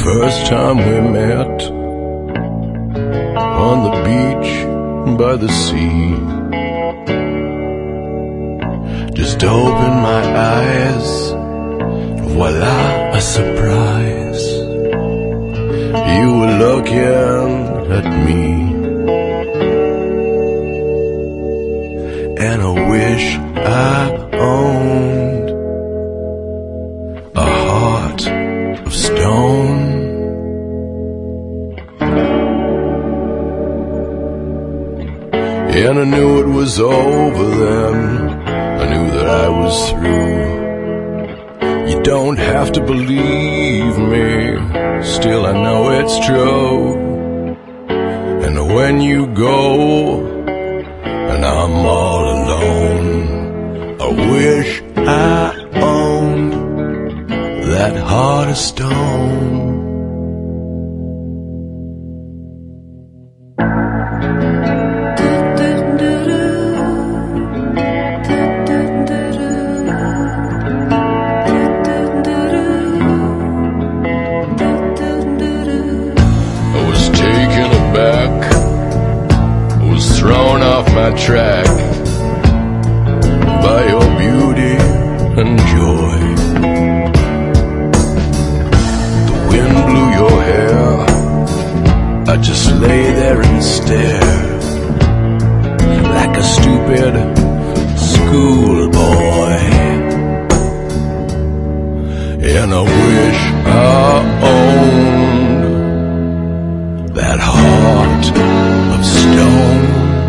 first time we met on the beach by the sea. Just open my eyes, voila, a surprise. You were looking at me, and I wish I owned a heart of stone. And I knew it was over then, I knew that I was through. You don't have to believe me, still I know it's true. And when you go, and I'm all alone, I wish I owned that heart of stone. Thrown off my track by your beauty and joy. The wind blew your hair, I just lay there and stare like a stupid schoolboy. And I wish I owned that heart of stone.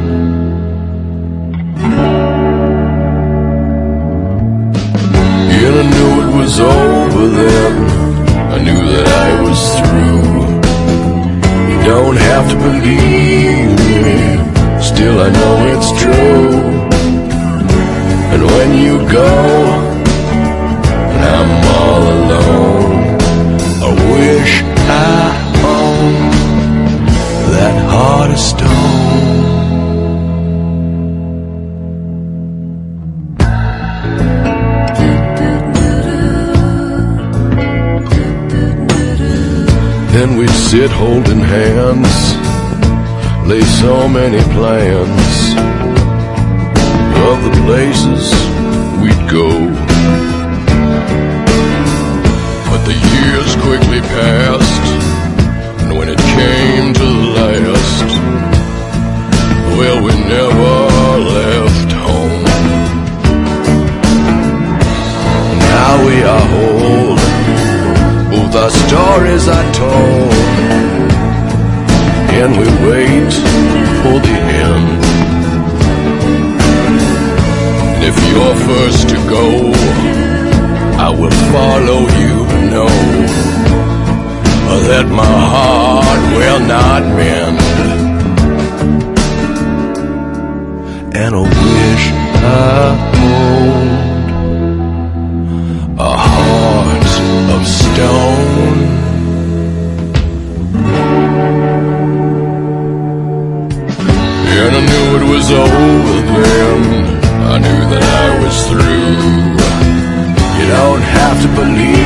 And I knew it was over then, I knew that I was through. You don't have to believe me, still I know it's true. And when you go, and I'm all alone, I wish I owned that heart of stone. Then we'd sit holding hands, lay so many plans of the places we'd go. But the years quickly passed, and when it came to the last, well, we never left home. Now we are whole, both our stories are told, and we wait for the end. And if you're first to go, I will follow you, know that my heart will not mend. And I wish I owned a heart of stone. And I knew it was over then, I knew that I was through. You don't have to believe